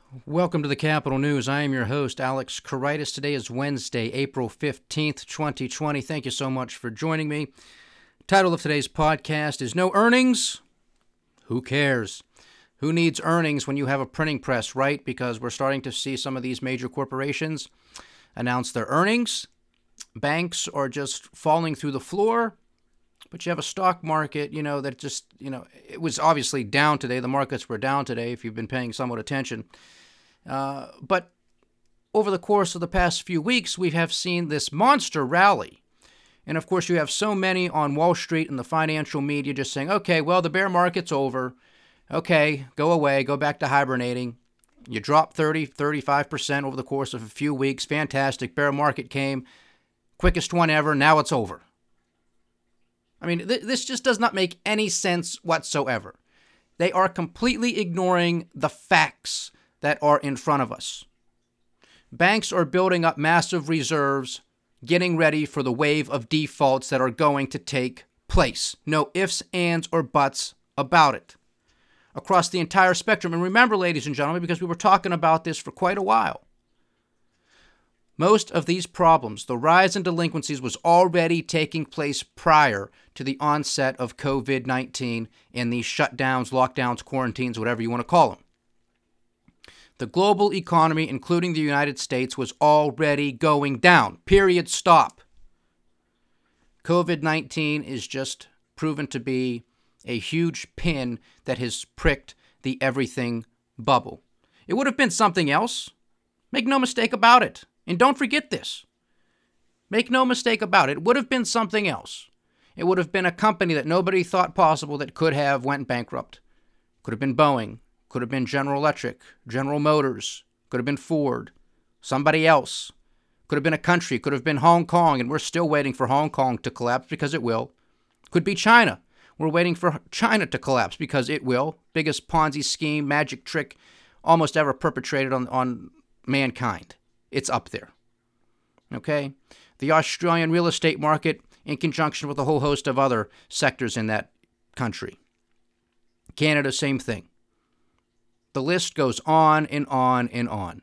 Welcome to the Capital News. I am your host, Alex Koritis. Today is Wednesday, April 15th, 2020. Thank you so much for joining me. Title of today's podcast is No Earnings? Who cares? Who needs earnings when you have a printing press, right? Because we're starting to see some of these major corporations announce their earnings. Banks are just falling through the floor. But you have a stock market, that just, it was obviously down today. The markets were down today if you've been paying somewhat attention. But over the course of the past few weeks, we have seen this monster rally. And of course, you have so many on Wall Street and the financial media just saying, okay, well, the bear market's over. Okay, go away, go back to hibernating. You dropped 35% over the course of a few weeks. Fantastic. Bear market came. Quickest one ever. Now it's over. I mean, this just does not make any sense whatsoever. They are completely ignoring the facts that are in front of us. Banks are building up massive reserves, getting ready for the wave of defaults that are going to take place. No ifs, ands, or buts about it. Across the entire spectrum. And remember, ladies and gentlemen, because we were talking about this for quite a while, most of these problems, the rise in delinquencies, was already taking place prior to the onset of COVID-19 and these shutdowns, lockdowns, quarantines, whatever you want to call them. The global economy, including the United States, was already going down. Period. Stop. COVID-19 is just proven to be a huge pin that has pricked the everything bubble. It would have been something else. Make no mistake about it. And don't forget this. Make no mistake about it. It would have been something else. It would have been a company that nobody thought possible that could have went bankrupt. Could have been Boeing. Could have been General Electric, General Motors. Could have been Ford. Somebody else. Could have been a country. Could have been Hong Kong. And we're still waiting for Hong Kong to collapse because it will. Could be China. We're waiting for China to collapse because it will. Biggest Ponzi scheme, magic trick almost ever perpetrated on mankind. It's up there. Okay? The Australian real estate market in conjunction with a whole host of other sectors in that country. Canada, same thing. The list goes on and on and on.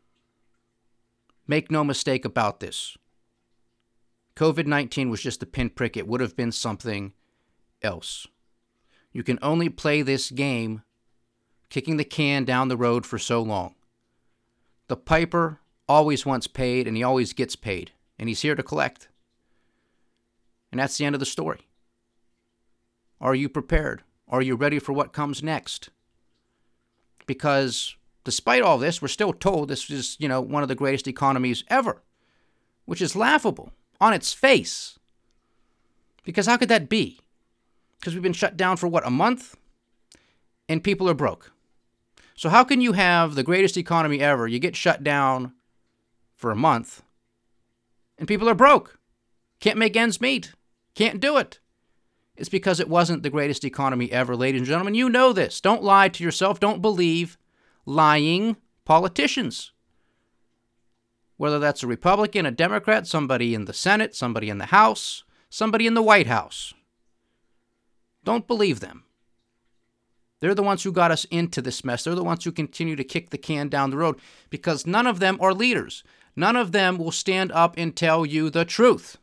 Make no mistake about this. COVID-19 was just a pinprick. It would have been something else. You can only play this game kicking the can down the road for so long. The piper always wants paid, and he always gets paid, and he's here to collect. And that's the end of the story. Are you prepared? Are you ready for what comes next? Because despite all this, we're still told this is, one of the greatest economies ever, which is laughable on its face. Because how could that be? Because we've been shut down for, a month? And people are broke. So how can you have the greatest economy ever, you get shut down for a month, and people are broke, can't make ends meet, can't do it? It's because it wasn't the greatest economy ever, ladies and gentlemen. You know this. Don't lie to yourself. Don't believe lying politicians. Whether that's a Republican, a Democrat, somebody in the Senate, somebody in the House, somebody in the White House. Don't believe them. They're the ones who got us into this mess. They're the ones who continue to kick the can down the road because none of them are leaders. None of them will stand up and tell you the truth.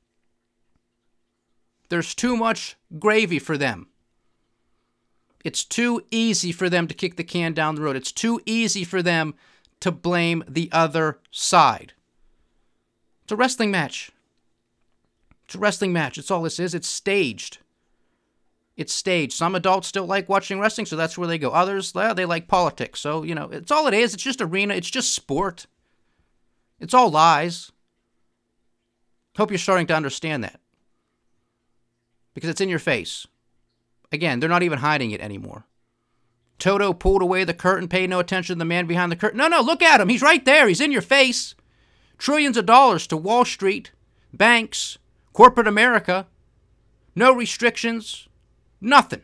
There's too much gravy for them. It's too easy for them to kick the can down the road. It's too easy for them to blame the other side. It's a wrestling match. It's a wrestling match. It's all this is. It's staged. It's staged. Some adults still like watching wrestling, so that's where they go. Others, they like politics. So, it's all it is. It's just arena. It's just sport. It's all lies. Hope you're starting to understand that. Because it's in your face. Again, they're not even hiding it anymore. Toto pulled away the curtain, paid no attention to the man behind the curtain. No, look at him. He's right there. He's in your face. Trillions of dollars to Wall Street, banks, corporate America. No restrictions. Nothing.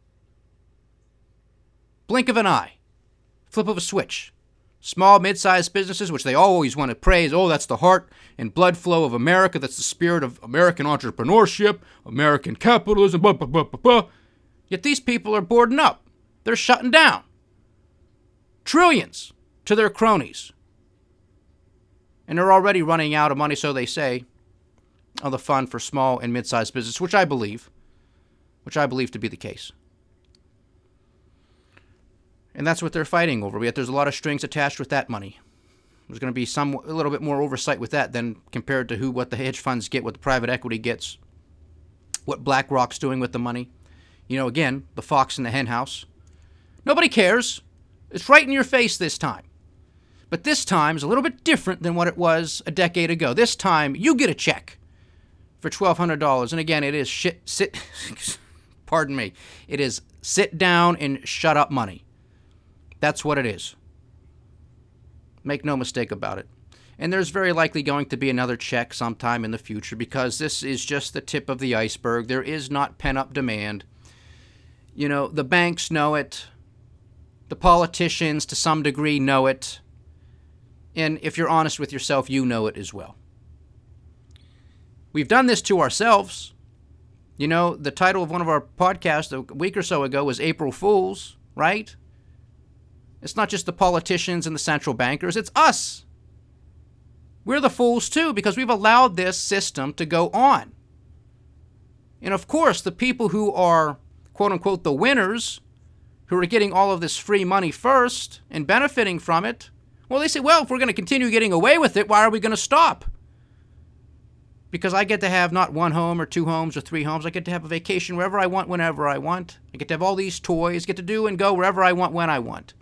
Blink of an eye. Flip of a switch. Small, mid-sized businesses, which they always want to praise. Oh, that's the heart and blood flow of America. That's the spirit of American entrepreneurship, American capitalism, blah, blah, blah, blah, blah. Yet these people are boarding up. They're shutting down. trillions to their cronies. And they're already running out of money, so they say, on the fund for small and mid-sized business, which I believe to be the case. And that's what they're fighting over. Yet there's a lot of strings attached with that money. There's going to be a little bit more oversight with that than compared to what the hedge funds get, what the private equity gets, what BlackRock's doing with the money. Again, the fox in the hen house. Nobody cares. It's right in your face this time. But this time is a little bit different than what it was a decade ago. This time, you get a check for $1,200. And again, it is pardon me. It is sit down and shut up money. That's what it is. Make no mistake about it. And there's very likely going to be another check sometime in the future because this is just the tip of the iceberg. There is not pent-up demand. The banks know it. The politicians, to some degree, know it. And if you're honest with yourself, you know it as well. We've done this to ourselves. The title of one of our podcasts a week or so ago was April Fools, right? It's not just the politicians and the central bankers, it's us. We're the fools too because we've allowed this system to go on. And of course, the people who are, quote unquote, the winners, who are getting all of this free money first and benefiting from it, well, they say, well, if we're going to continue getting away with it, why are we going to stop? Because I get to have not one home or two homes or three homes. I get to have a vacation wherever I want, whenever I want. I get to have all these toys, get to do and go wherever I want, when I want.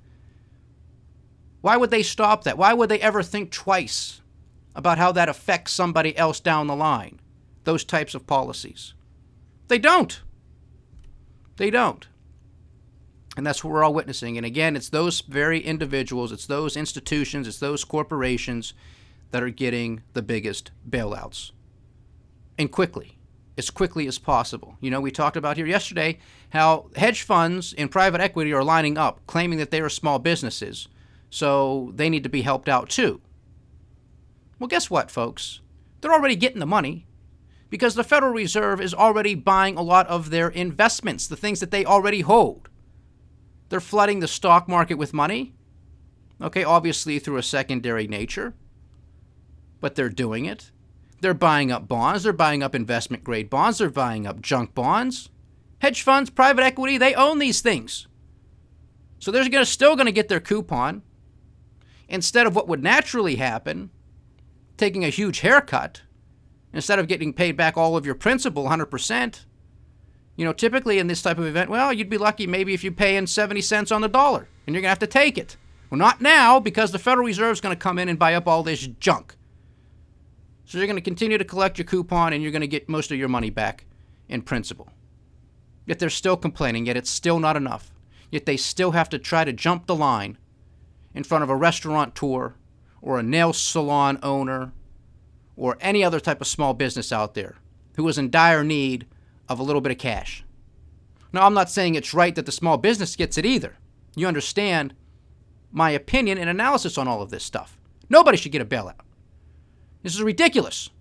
Why would they stop that? Why would they ever think twice about how that affects somebody else down the line? Those types of policies. They don't. They don't. And that's what we're all witnessing. And again, it's those very individuals, it's those institutions, it's those corporations that are getting the biggest bailouts. And quickly, as quickly as possible. We talked about here yesterday how hedge funds and private equity are lining up, claiming that they are small businesses. So they need to be helped out too. Well, guess what, folks? They're already getting the money because the Federal Reserve is already buying a lot of their investments, the things that they already hold. They're flooding the stock market with money, obviously through a secondary nature, but they're doing it. They're buying up bonds. They're buying up investment-grade bonds. They're buying up junk bonds. Hedge funds, private equity, they own these things. So they're still going to get their coupon. Instead of what would naturally happen, taking a huge haircut, instead of getting paid back all of your principal 100%, typically in this type of event, well, you'd be lucky maybe if you pay in 70 cents on the dollar, and you're going to have to take it. Well, not now, because the Federal Reserve is going to come in and buy up all this junk. So you're going to continue to collect your coupon, and you're going to get most of your money back in principal. Yet they're still complaining, yet it's still not enough. Yet they still have to try to jump the line in front of a restaurateur or a nail salon owner or any other type of small business out there who is in dire need of a little bit of cash. Now, I'm not saying it's right that the small business gets it either. You understand my opinion and analysis on all of this stuff. Nobody should get a bailout. This is ridiculous.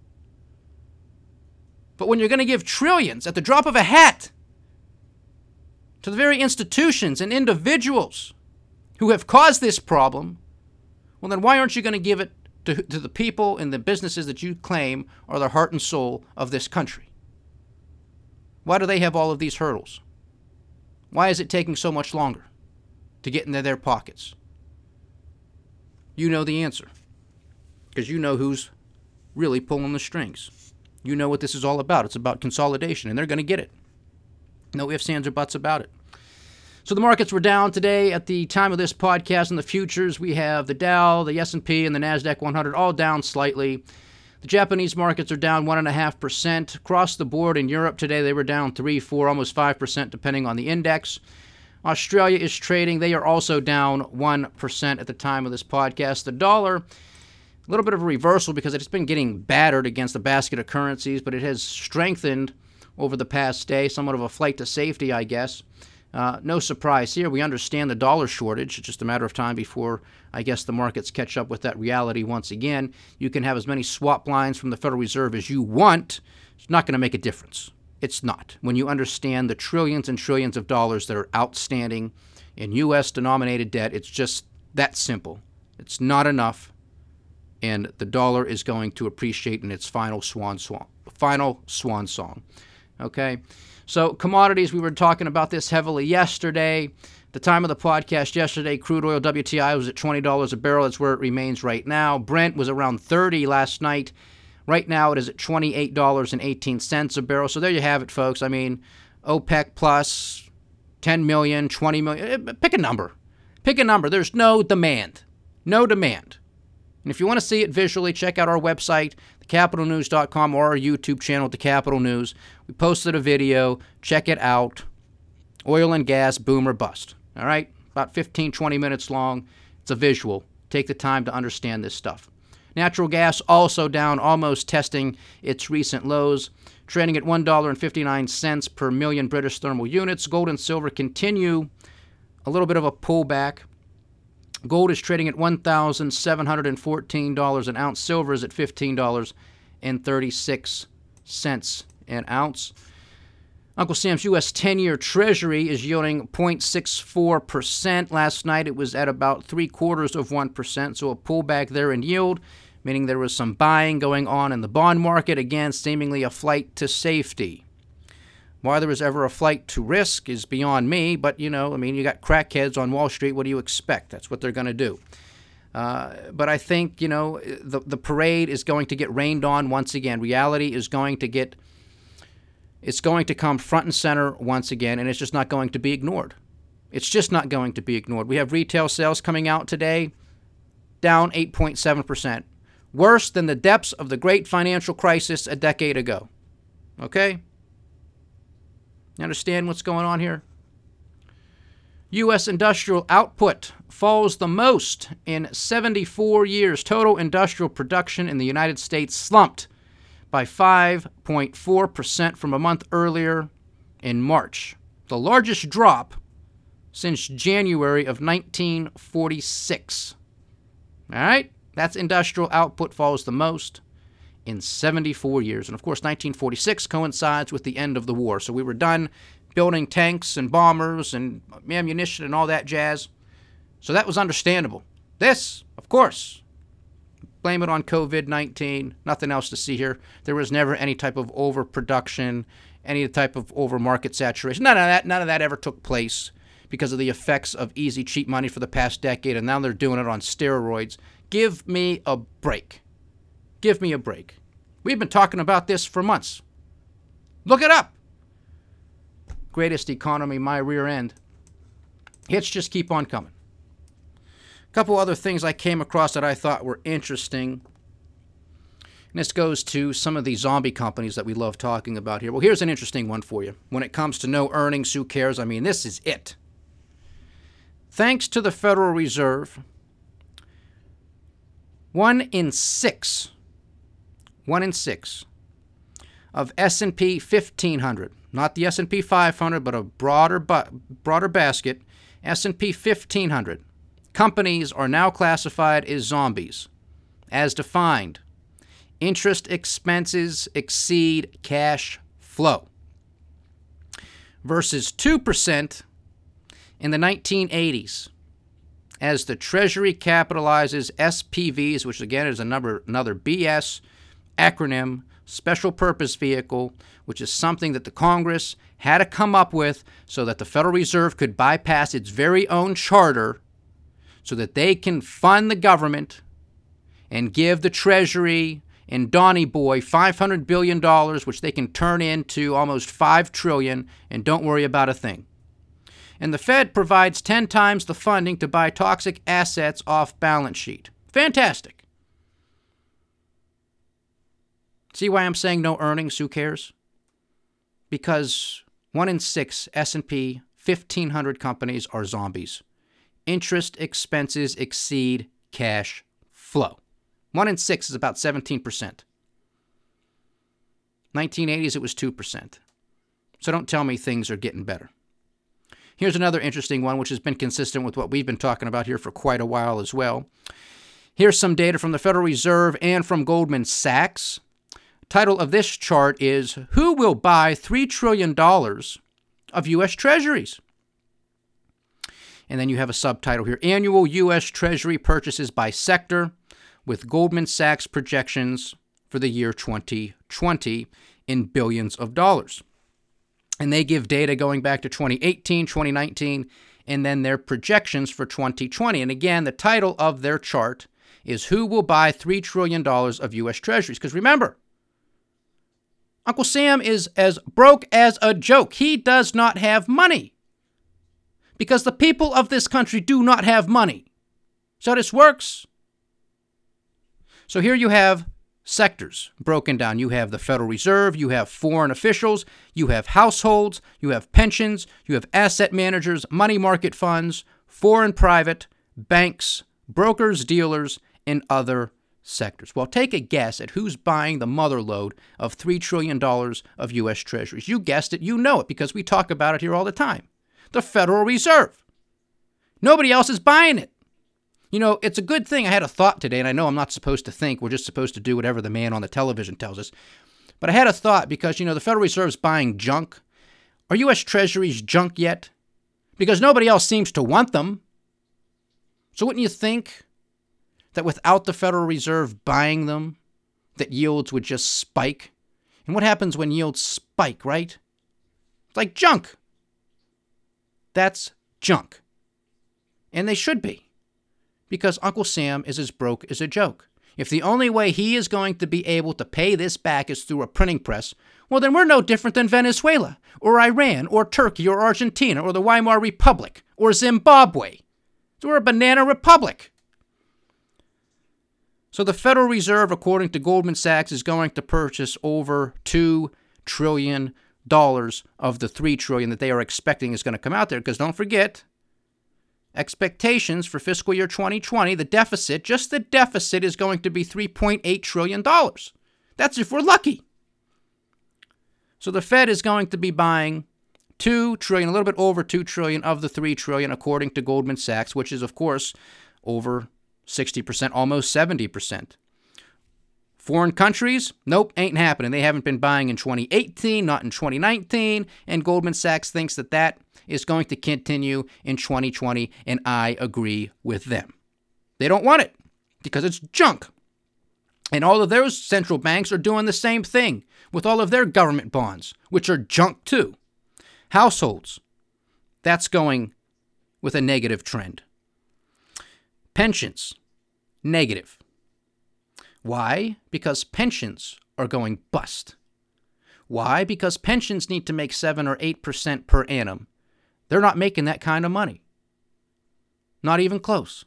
But when you're going to give trillions at the drop of a hat to the very institutions and individuals who have caused this problem, well, then why aren't you going to give it to the people and the businesses that you claim are the heart and soul of this country? Why do they have all of these hurdles? Why is it taking so much longer to get into their pockets? You know the answer, because you know who's really pulling the strings. You know what this is all about. It's about consolidation, and they're going to get it. No ifs, ands, or buts about it. So the markets were down today at the time of this podcast. In the futures, we have the Dow, the S&P, and the NASDAQ 100 all down slightly. The Japanese markets are down 1.5%. Across the board in Europe today, they were down 3, 4, almost 5%, depending on the index. Australia is trading. They are also down 1% at the time of this podcast. The dollar, a little bit of a reversal because it's been getting battered against a basket of currencies, but it has strengthened over the past day, somewhat of a flight to safety, I guess. No surprise here. We understand the dollar shortage. It's just a matter of time before, I guess, the markets catch up with that reality once again. You can have as many swap lines from the Federal Reserve as you want. It's not going to make a difference. It's not. When you understand the trillions and trillions of dollars that are outstanding in U.S. denominated debt, it's just That simple. It's not enough, and the dollar is going to appreciate in its final swan song. Okay? So commodities, we were talking about this heavily yesterday. The time of the podcast yesterday, crude oil WTI was at $20 a barrel. That's where it remains right now. Brent was around $30 last night. Right now it is at $28.18 a barrel. So there you have it, folks. I mean, OPEC plus 10 million, 20 million. Pick a number. Pick a number. There's no demand. No demand. And if you want to see it visually, check out our website, thecapitalnews.com, or our YouTube channel, The Capital News. We posted a video. Check it out. Oil and gas, boom or bust. All right? About 15, 20 minutes long. It's a visual. Take the time to understand this stuff. Natural gas also down, almost testing its recent lows, trading at $1.59 per million British thermal units. Gold and silver continue a little bit of a pullback. Gold is trading at $1,714 an ounce. Silver is at $15.36 an ounce. Uncle Sam's U.S. 10-year Treasury is yielding 0.64%. Last night it was at about 0.75%, so a pullback there in yield, meaning there was some buying going on in the bond market. Again, seemingly a flight to safety. Why there was ever a flight to risk is beyond me, but, you got crackheads on Wall Street. What do you expect? That's what they're going to do. But I think, the parade is going to get rained on once again. Reality is going to come front and center once again, and it's just not going to be ignored. It's just not going to be ignored. We have retail sales coming out today, down 8.7%. Worse than the depths of the great financial crisis a decade ago. Okay? You understand what's going on here? U.S. industrial output falls the most in 74 years. Total industrial production in the United States slumped by 5.4% from a month earlier in March. The largest drop since January of 1946. All right? That's industrial output falls the most in 74 years. And of course, 1946 coincides with the end of the war. So we were done building tanks and bombers and ammunition and all that jazz. So that was understandable. This, of course, blame it on COVID-19. Nothing else to see here. There was never any type of overproduction, any type of over-market saturation. None of that ever took place because of the effects of easy, cheap money for the past decade, and now they're doing it on steroids. Give me a break. Give me a break. We've been talking about this for months. Look it up. Greatest economy, my rear end. Hits just keep on coming. A couple other things I came across that I thought were interesting. And this goes to some of these zombie companies that we love talking about here. Well, here's an interesting one for you. When it comes to no earnings, who cares? I mean, this is it. Thanks to the Federal Reserve, 1 in 6 of S&P 1500, not the S&P 500, but a broader basket, S&P 1500 companies are now classified as zombies. As defined, interest expenses exceed cash flow versus 2% in the 1980s. As the Treasury capitalizes SPVs, which again is another BS acronym, special purpose vehicle, which is something that the Congress had to come up with so that the Federal Reserve could bypass its very own charter so that they can fund the government and give the Treasury and Donny Boy $500 billion, which they can turn into almost $5 trillion, and don't worry about a thing. And the Fed provides 10 times the funding to buy toxic assets off balance sheet. Fantastic. See why I'm saying no earnings, who cares? Because 1 in 6 S&P 1500 companies are zombies. Interest expenses exceed cash flow. 1 in 6 is about 17%. 1980s, it was 2%. So don't tell me things are getting better. Here's another interesting one, which has been consistent with what we've been talking about here for quite a while as well. Here's some data from the Federal Reserve and from Goldman Sachs. Title of this chart is, Who Will Buy $3 Trillion of U.S. Treasuries? And then you have a subtitle here, Annual U.S. Treasury Purchases by Sector, with Goldman Sachs projections for the year 2020 in billions of dollars. And they give data going back to 2018, 2019, and then their projections for 2020. And again, the title of their chart is Who Will Buy $3 Trillion of U.S. Treasuries? Because remember, Uncle Sam is as broke as a joke. He does not have money because the people of this country do not have money. So this works. So here you have sectors broken down. You have the Federal Reserve, you have foreign officials, you have households, you have pensions, you have asset managers, money market funds, foreign private, banks, brokers, dealers, and other sectors. Well, take a guess at who's buying the mother lode of $3 trillion of U.S. Treasuries. You guessed it, you know it, because we talk about it here all the time. The Federal Reserve. Nobody else is buying it. You know, it's a good thing. I had a thought today, and I know I'm not supposed to think. We're just supposed to do whatever the man on the television tells us. But I had a thought because, you know, the Federal Reserve's buying junk. Are U.S. Treasuries junk yet? Because nobody else seems to want them. So wouldn't you think that without the Federal Reserve buying them, that yields would just spike? And what happens when yields spike, right? It's like junk. That's junk. And they should be. Because Uncle Sam is as broke as a joke. If the only way he is going to be able to pay this back is through a printing press, well, then we're no different than Venezuela, or Iran, or Turkey, or Argentina, or the Weimar Republic, or Zimbabwe. So we're a banana republic. So the Federal Reserve, according to Goldman Sachs, is going to purchase over $2 trillion of the $3 trillion that they are expecting is going to come out there. Because don't forget, expectations for fiscal year 2020, the deficit, just the deficit is going to be $3.8 trillion. That's if we're lucky. So the Fed is going to be buying $2 trillion, a little bit over $2 trillion of the $3 trillion, according to Goldman Sachs, which is, of course, over 60%, almost 70%. Foreign countries, nope, ain't happening. They haven't been buying in 2018, not in 2019, and Goldman Sachs thinks that that is going to continue in 2020, and I agree with them. They don't want it because it's junk. And all of those central banks are doing the same thing with all of their government bonds, which are junk too. Households, that's going with a negative trend. Pensions, negative. Why? Because pensions are going bust. Why? Because pensions need to make 7 or 8% per annum. They're not making that kind of money. Not even close.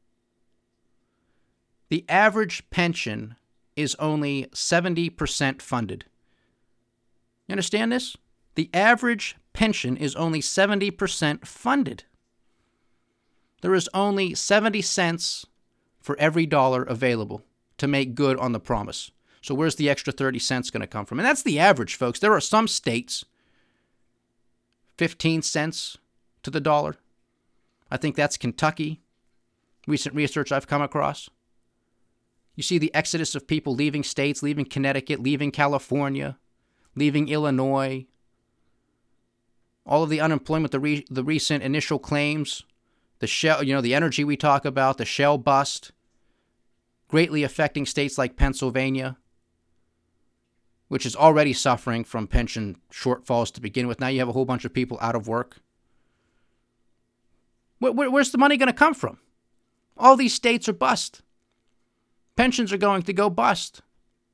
The average pension is only 70% funded. You understand this? The average pension is only 70% funded. There is only 70 cents for every dollar available to make good on the promise. So where's the extra 30 cents going to come from? And that's the average, folks. There are some states, 15 cents to the dollar. I think that's Kentucky. Recent research I've come across. You see the exodus of people leaving states, leaving Connecticut, leaving California, leaving Illinois. All of the unemployment, the recent initial claims, the shell, the energy we talk about, the shell bust, greatly affecting states like Pennsylvania, which is already suffering from pension shortfalls to begin with. Now you have a whole bunch of people out of work. Where's the money going to come from? All these states are bust. Pensions are going to go bust.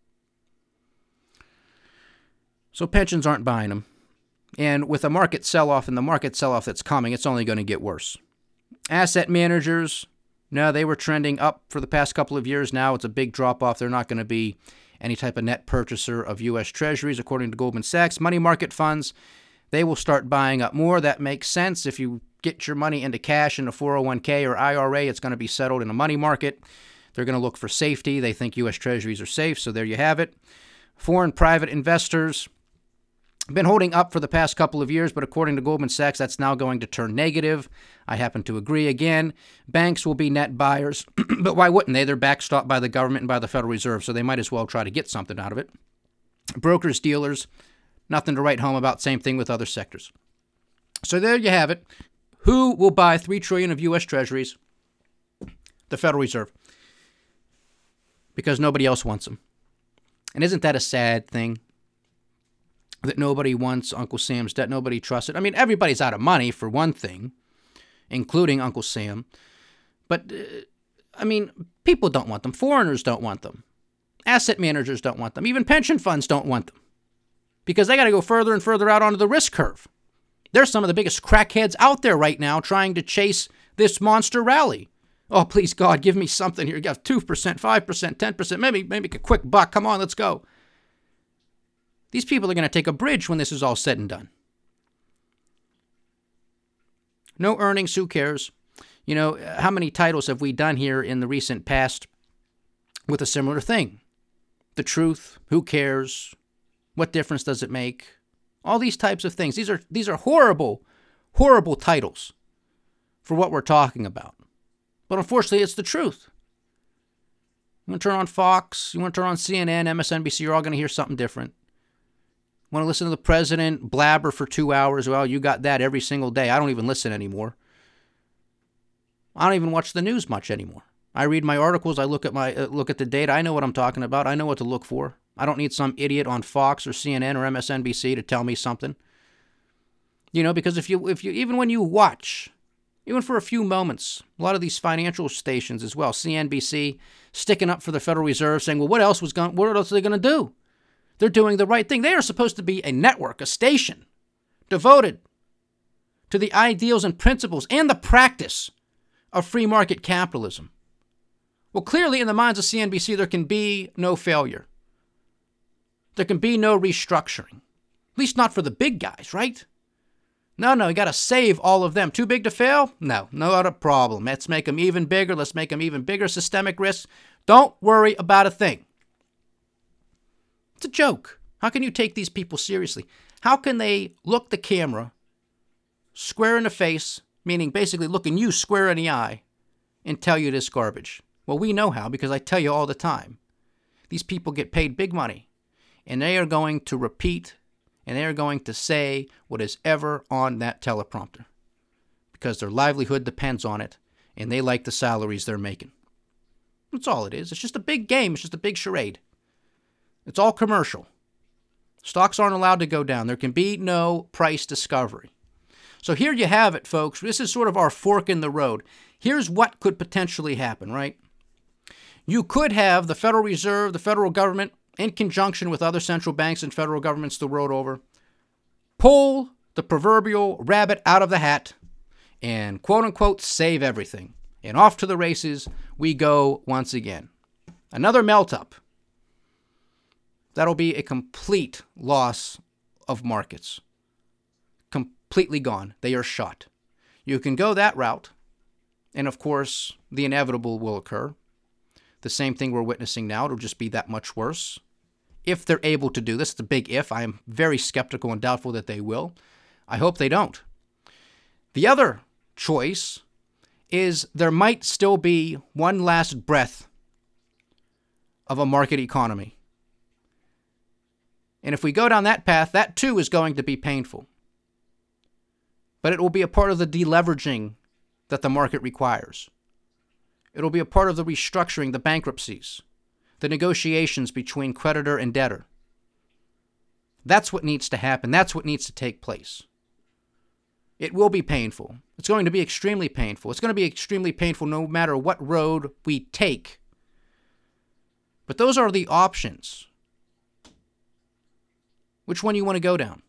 So pensions aren't buying them. And with a market sell-off and the market sell-off that's coming, it's only going to get worse. Asset managers, no, they were trending up for the past couple of years. Now it's a big drop-off. They're not going to be any type of net purchaser of U.S. Treasuries, according to Goldman Sachs. Money market funds, they will start buying up more. That makes sense. If you get your money into cash in a 401k or IRA, it's going to be settled in a money market. They're going to look for safety. They think U.S. Treasuries are safe, so there you have it. Foreign private investors have been holding up for the past couple of years, but according to Goldman Sachs, that's now going to turn negative. I happen to agree again. Banks will be net buyers, but why wouldn't they? They're backstopped by the government and by the Federal Reserve, so they might as well try to get something out of it. Brokers, dealers, nothing to write home about. Same thing with other sectors. So there you have it. Who will buy $3 trillion of U.S. Treasuries? The Federal Reserve. Because nobody else wants them. And isn't that a sad thing? That nobody wants Uncle Sam's debt, nobody trusts it. I mean, everybody's out of money, for one thing, including Uncle Sam. But, people don't want them. Foreigners don't want them. Asset managers don't want them. Even pension funds don't want them. Because they got to go further and further out onto the risk curve. They're some of the biggest crackheads out there right now trying to chase this monster rally. Oh, please, God, give me something here. You got 2%, 5%, 10%, maybe a quick buck. Come on, let's go. These people are going to take a bridge when this is all said and done. No earnings, who cares? You know, how many titles have we done here in the recent past with a similar thing? The truth, who cares? What difference does it make? All these types of things. These are horrible, horrible titles for what we're talking about. But unfortunately, it's the truth. You want to turn on Fox, you want to turn on CNN, MSNBC, you're all going to hear something different. Want to listen to the president blabber for 2 hours? Well, you got that every single day. I don't even listen anymore. I don't even watch the news much anymore. I read my articles. I look at the data. I know what I'm talking about. I know what to look for. I don't need some idiot on Fox or CNN or MSNBC to tell me something. You know, because if you even when you watch, even for a few moments, a lot of these financial stations as well, CNBC sticking up for the Federal Reserve, saying, well, what else are they going to do? They're doing the right thing. They are supposed to be a network, a station, devoted to the ideals and principles and the practice of free market capitalism. Well, clearly in the minds of CNBC, there can be no failure. There can be no restructuring. At least not for the big guys, right? No, you got to save all of them. Too big to fail? No, not a problem. Let's make them even bigger. Let's make them even bigger systemic risks. Don't worry about a thing. It's a joke. How can you take these people seriously? How can they look the camera square in the face, meaning basically looking you square in the eye, and tell you this garbage? Well, we know how, because I tell you all the time. These people get paid big money, and they are going to repeat, and they are going to say what is ever on that teleprompter, because their livelihood depends on it, and they like the salaries they're making. That's all it is. It's just a big game. It's just a big charade. It's all commercial. Stocks aren't allowed to go down. There can be no price discovery. So here you have it, folks. This is sort of our fork in the road. Here's what could potentially happen, right? You could have the Federal Reserve, the federal government, in conjunction with other central banks and federal governments the world over, pull the proverbial rabbit out of the hat and quote-unquote save everything. And off to the races we go once again. Another melt-up. That'll be a complete loss of markets. Completely gone. They are shot. You can go that route, and of course, the inevitable will occur. The same thing we're witnessing now. It'll just be that much worse. If they're able to do this, it's a big if. I am very skeptical and doubtful that they will. I hope they don't. The other choice is there might still be one last breath of a market economy. And if we go down that path, that too is going to be painful. But it will be a part of the deleveraging that the market requires. It'll be a part of the restructuring, the bankruptcies, the negotiations between creditor and debtor. That's what needs to happen. That's what needs to take place. It will be painful. It's going to be extremely painful. It's going to be extremely painful no matter what road we take. But those are the options. Which one do you want to go down?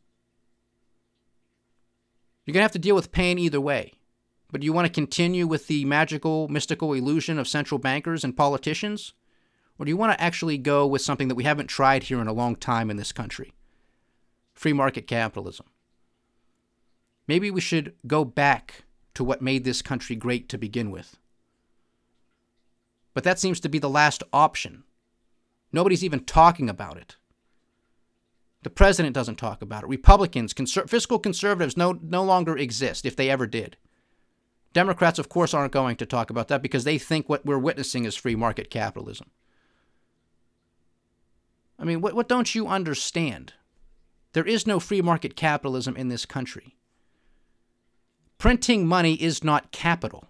You're going to have to deal with pain either way. But do you want to continue with the magical, mystical illusion of central bankers and politicians? Or do you want to actually go with something that we haven't tried here in a long time in this country? Free market capitalism. Maybe we should go back to what made this country great to begin with. But that seems to be the last option. Nobody's even talking about it. The president doesn't talk about it. Republicans, fiscal conservatives no longer exist, if they ever did. Democrats, of course, aren't going to talk about that because they think what we're witnessing is free market capitalism. I mean, what don't you understand? There is no free market capitalism in this country. Printing money is not capital.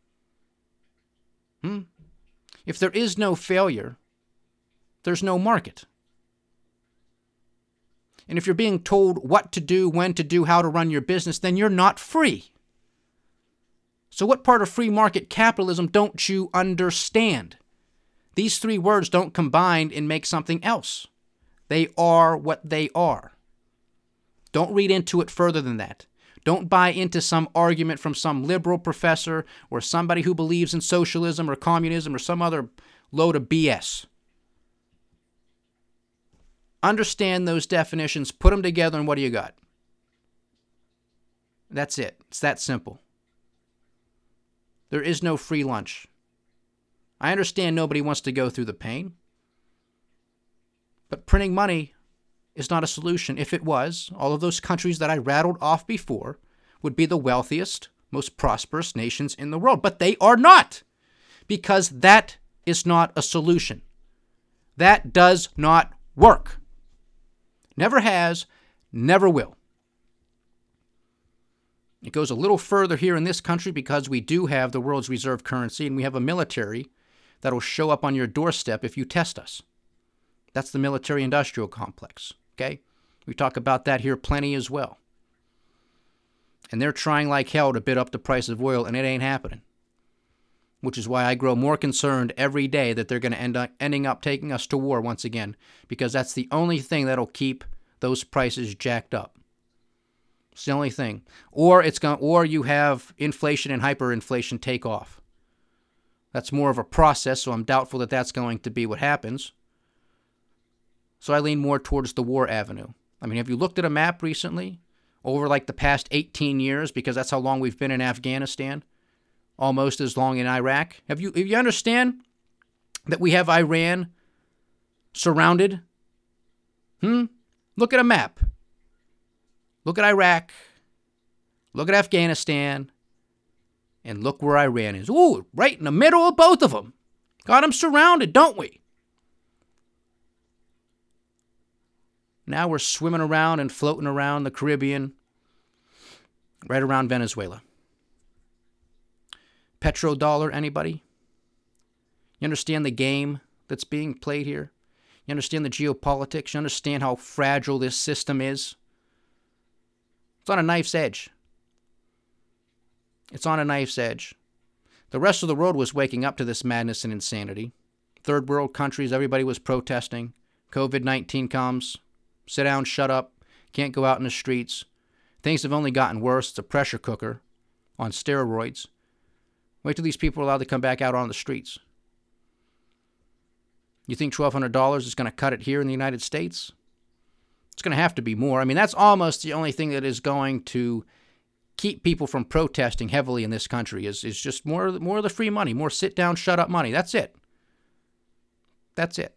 If there is no failure, there's no market. And if you're being told what to do, when to do, how to run your business, then you're not free. So what part of free market capitalism don't you understand? These three words don't combine and make something else. They are what they are. Don't read into it further than that. Don't buy into some argument from some liberal professor or somebody who believes in socialism or communism or some other load of BS. Understand those definitions, put them together, and what do you got? That's it. It's that simple. There is no free lunch. I understand nobody wants to go through the pain, but printing money is not a solution. If it was, all of those countries that I rattled off before would be the wealthiest, most prosperous nations in the world. But they are not, because that is not a solution. That does not work. Never has, never will. It goes a little further here in this country because we do have the world's reserve currency and we have a military that'll show up on your doorstep if you test us. That's the military-industrial complex, okay? We talk about that here plenty as well. And they're trying like hell to bid up the price of oil, and it ain't happening. Which is why I grow more concerned every day that they're going to ending up taking us to war once again, because that's the only thing that'll keep those prices jacked up. It's the only thing. Or you have inflation and hyperinflation take off. That's more of a process, so I'm doubtful that that's going to be what happens. So I lean more towards the war avenue. I mean, have you looked at a map recently over like the past 18 years, because that's how long we've been in Afghanistan? Almost as long in Iraq. Have you understand that we have Iran surrounded? Look at a map. Look at Iraq. Look at Afghanistan. And look where Iran is. Ooh, right in the middle of both of them. Got them surrounded, don't we? Now we're swimming around and floating around the Caribbean, right around Venezuela. Petrodollar, anybody? You understand the game that's being played here? You understand the geopolitics? You understand how fragile this system is? It's on a knife's edge. It's on a knife's edge. The rest of the world was waking up to this madness and insanity. Third world countries, everybody was protesting. COVID-19 comes. Sit down, shut up. Can't go out in the streets. Things have only gotten worse. It's a pressure cooker on steroids. Wait till these people are allowed to come back out on the streets. You think $1,200 is going to cut it here in the United States? It's going to have to be more. I mean, that's almost the only thing that is going to keep people from protesting heavily in this country is just more of the free money, more sit down, shut up money. That's it. That's it.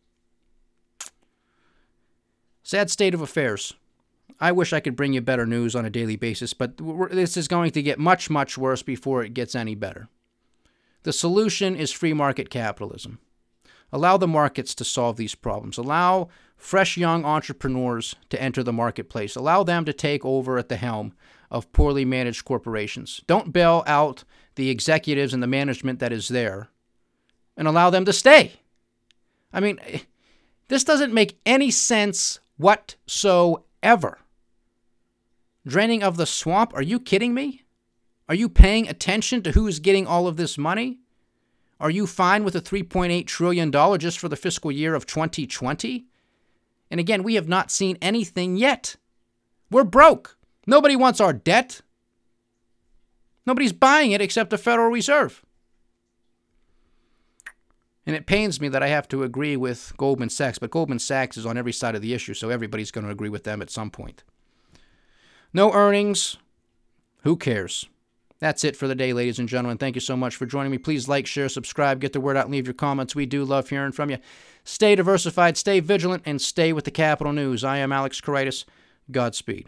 Sad state of affairs. I wish I could bring you better news on a daily basis, but this is going to get much, much worse before it gets any better. The solution is free market capitalism. Allow the markets to solve these problems. Allow fresh young entrepreneurs to enter the marketplace. Allow them to take over at the helm of poorly managed corporations. Don't bail out the executives and the management that is there and allow them to stay. I mean, this doesn't make any sense whatsoever. Draining of the swamp? Are you kidding me? Are you paying attention to who is getting all of this money? Are you fine with a $3.8 trillion just for the fiscal year of 2020? And again, we have not seen anything yet. We're broke. Nobody wants our debt. Nobody's buying it except the Federal Reserve. And it pains me that I have to agree with Goldman Sachs, but Goldman Sachs is on every side of the issue, so everybody's going to agree with them at some point. No earnings. Who cares? That's it for the day, ladies and gentlemen. Thank you so much for joining me. Please like, share, subscribe, get the word out, and leave your comments. We do love hearing from you. Stay diversified, stay vigilant, and stay with the Capital News. I am Alex Kouraitis. Godspeed.